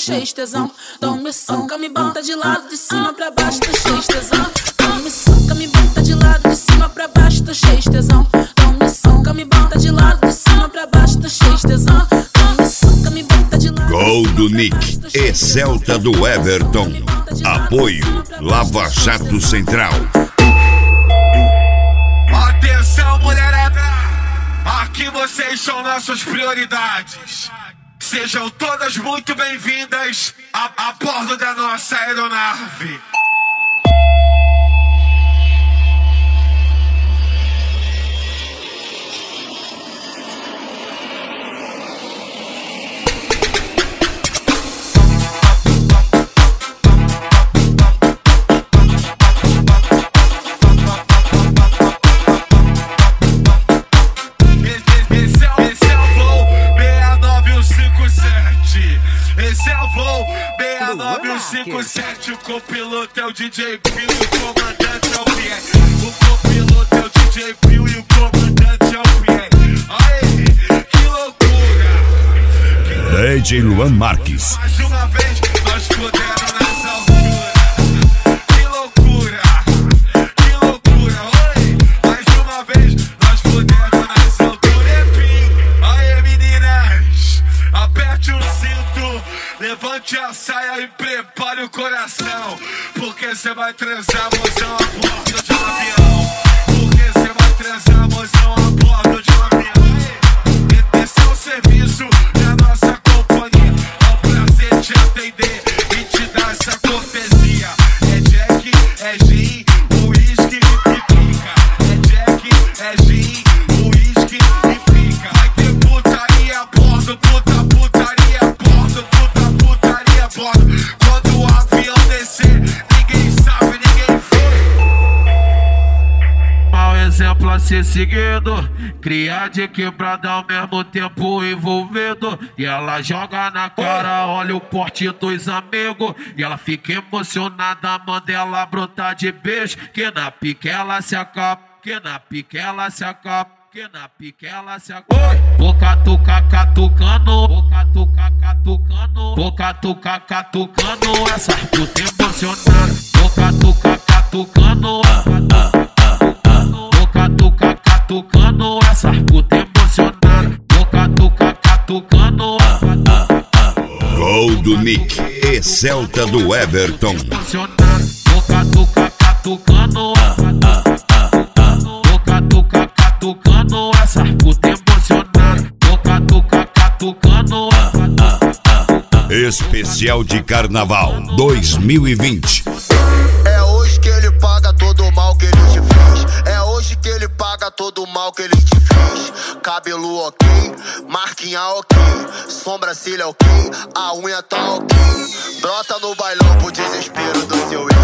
cheio de tesão. Então me soca, me bota de lado, de cima pra baixo, tô cheio de tesão. Então me soca, me bota de lado, de cima pra baixo, tô cheio de tesão. Então me soca, me bota de lado, de cima pra baixo, tô cheio de tesão. Então me soca, me bota de lado. Gol do Nick e Celta do Everton. Apoio Lava Jato Central. Atenção, mulherada! Aqui vocês são nossas prioridades. Sejam todas muito bem-vindas a bordo da nossa aeronave. Esse é o voo BA9157, o copiloto é o DJ Pio e o comandante é o Pierre. O copiloto é o DJ Pio e o comandante é o Pierre. Aê, que loucura! DJ Luan Marques. Mais uma vez, nós pudemos nessa altura. Que loucura! Que loucura! Oi, mais uma vez, nós pudemos nessa altura. É Pio. Aê, meninas, aperte o cinto. Levante a saia e prepare o coração, porque você vai transar, mozão, a bordo de um avião. Porque você vai transar, mozão, a bordo de um avião. Esse é o serviço da nossa companhia. É um prazer te atender e te dar essa cortesia. É Jack, é gin, uísque e pica. É Jack, é gin, uísque e pica. Vai ter putaria a bordo, putaria a bordo, putaria a bordo. Quando o avião descer, ninguém sabe, ninguém vê. Mau exemplo a ser seguido, cria de quebrada ao mesmo tempo envolvido. E ela joga na cara, olha o porte dos amigos. E ela fica emocionada, manda ela brotar de beijo. Que na pique ela se acaba, que na pique ela se acaba, que na pique ela se acaba. Boca tuca catucando, boca tuca catucando, boca tuca catucando, essa puta emocionada. Boca tuca catucando, boca tuca catucando, essa puta emocionada. Boca tuca catucando. Gol do Nick e Celta do Everton. Boca tuca catucando, boca tuca catucando, essa puta emocionada. Boca tuca catucando. Especial de Carnaval 2020. É hoje que ele paga todo o mal que ele te fez. É hoje que ele paga todo o mal que ele te fez. Cabelo ok, marquinha ok, sobrancelha ok, a unha tá ok. Brota no bailão pro desespero do seu ex.